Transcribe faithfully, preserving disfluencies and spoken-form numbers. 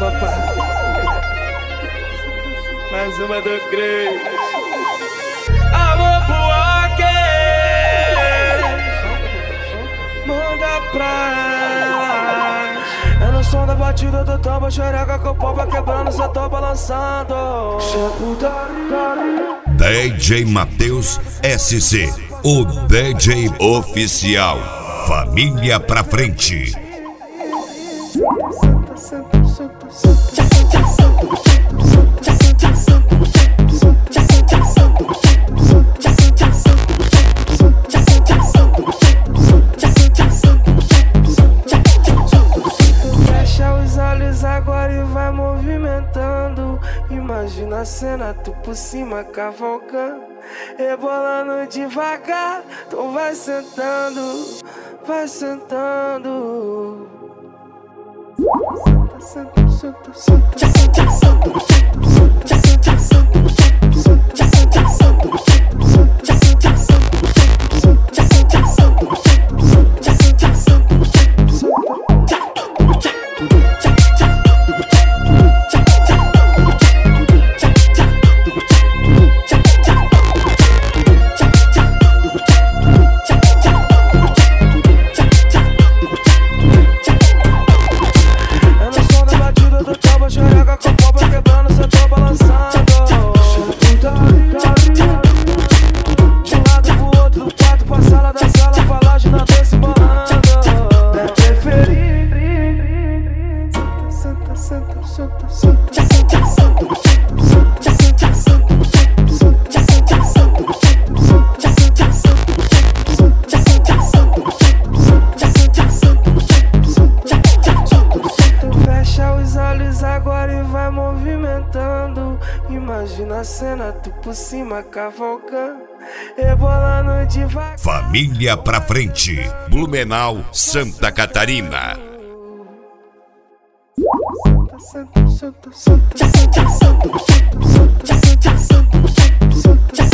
papai. Mais uma do Cris. Alô, Buaque, manda pra ela. É no som da batida do tambo, xereca com o pau vai quebrando, cê tô balançando. D J Matheus S C, o D J oficial. Família pra frente. Fecha os olhos agora e vai movimentando. Imagina a cena, tu por cima cavalcando, rebolando devagar. Tu vai sentando, vai sentando. Senta, senta, senta, senta, imagina a cena, tu por cima cavalcando, rebolando devagar. Família pra frente. Blumenau, Santa Catarina. Senta, senta, senta, senta, senta, senta, senta, senta, senta, senta, senta.